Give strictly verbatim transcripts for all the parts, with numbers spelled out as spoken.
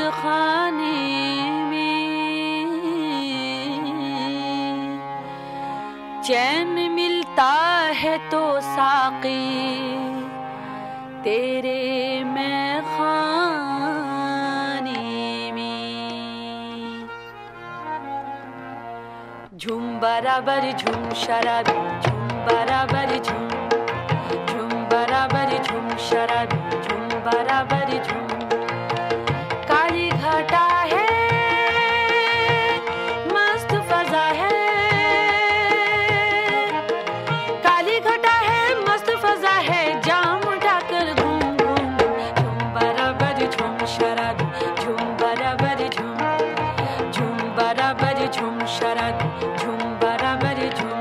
खाने में चैन मिलता है तो साकी तेरे मैं खाने में। झूम बराबर झूम शराबी झूम बराबर झूम झूम बराबर झूम शराबी झूम बराबर झूम। काली घटा है मस्त फजा है, काली घटा है मस्त फजा है, जाम उठाकर घूम घूम झूम बराबर झूम शराबी झूम बराबर झूम झूम बराबर झूम शराबी झूम बराबर झूम।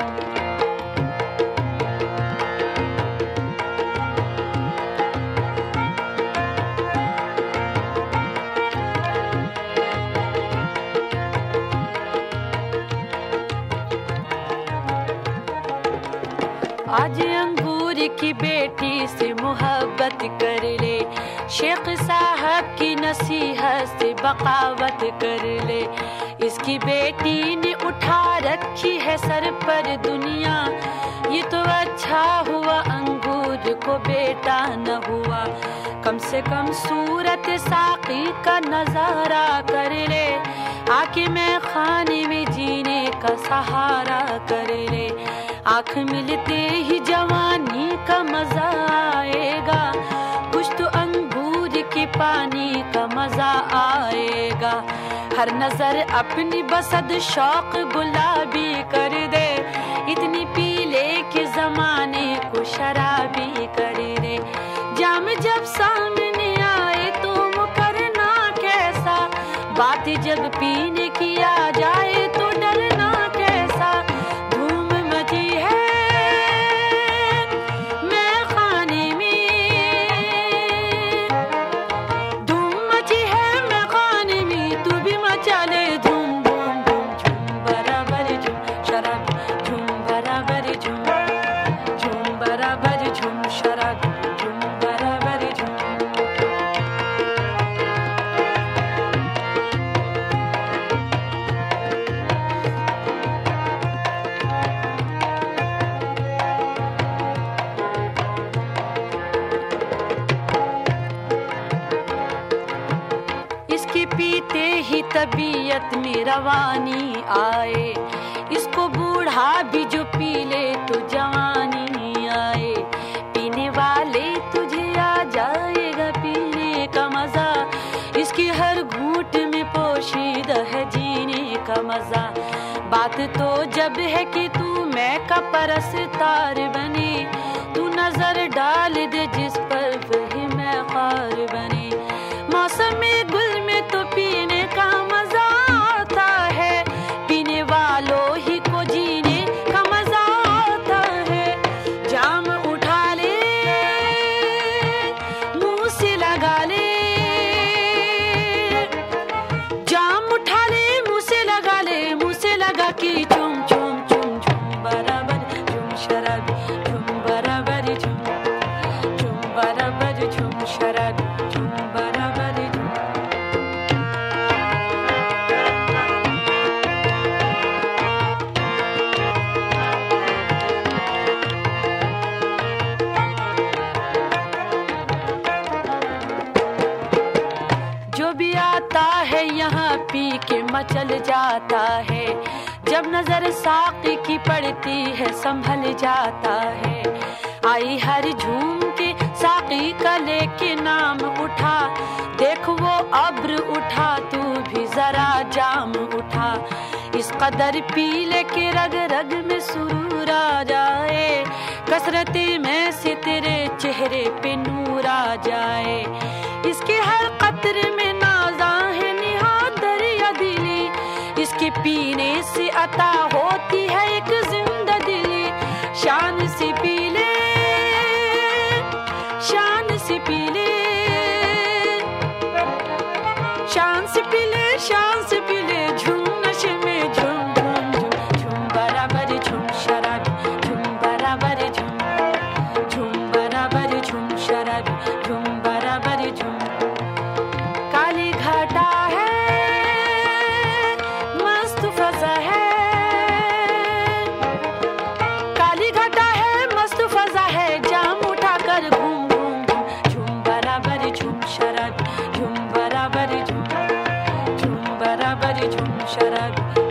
आज अंगूर की बेटी से मोहब्बत कर ले, शेख साहब की नसीहत से बगावत कर ले। इसकी बेटी ने उठा रखी है सर पर दुनिया, ये तो अच्छा हुआ अंगूर को बेटा न हुआ। कम से कम सूरत साकी का नजारा कर ले, आके मैं खाने में जीने का सहारा कर ले। आँख मिलते ही जवानी का मजा आएगा, कुछ तो अंगूर के पानी का मजा आएगा। हर नजर अपनी बसद शौक गुलाबी कर दे, इतनी पीले के जमाने को शराबी कर दे। जाम जब सामने आए तो मुकरना कैसा, बात जब पीने की आ जाए तो डरना कैसा। धूम मची है मैं खाने में, धूम मची है मैं खाने में, तू भी मचा ले धूम धूम धूम। झूम बराबर झूम शराब झूम बराबर झूम झूम बराबर झूम शराब झूम बराबर झूम। इसके पीते ही तबीयत में रवानी आए, इसको बूढ़ा भी जो पी ले तो जवानी आए। पीने वाले तुझे आ जाएगा पीने का मजा, इसकी हर घूंट में पोशीदा है जीने का मजा। बात तो जब है कि तू मैं का परस्तार बने, तू नजर डाल दे जिस पर वही मैं खार बने। मौसम गुल में तो पीने का मजा आता है, पीने वालों ही को जीने का मजा आता है। जाम उठा ले मुंह से लगा ले, जाम उठा ले मुंह से लगा ले, मुंह से लगा के चुम चुम चुम झूम बराबर झूम शराबी झूम बराबर झूम झूम बराबर झूम शराबी झूम बराबर झूम। जो भी आता है यहाँ पी के मचल जाता है, जब नजर साकी की पड़ती है संभल जाता है। आई हर झूम के साकी का लेके नाम उठा, देख वो अब्र उठा तू भी जरा जाम उठा। इस कदर पी ले के रग रग में सुरूर आ जाए, कसरते में से तेरे चेहरे पे नूर आ जाए। इसके हर कतरे में नाज़ा है निहात दरिया दिली, इसके पीने से अता होती है एक जिंदा दिली। शान से पी ले शान से पी ले शान से पी ले शान से पी ले, झूम नशे में झूम झूम झूम झूम बराबर झूम शराबी झूम बराबर झूम झूम बराबर झूम शराबी झूम बराबर झूम। काली घटा झूम शराबी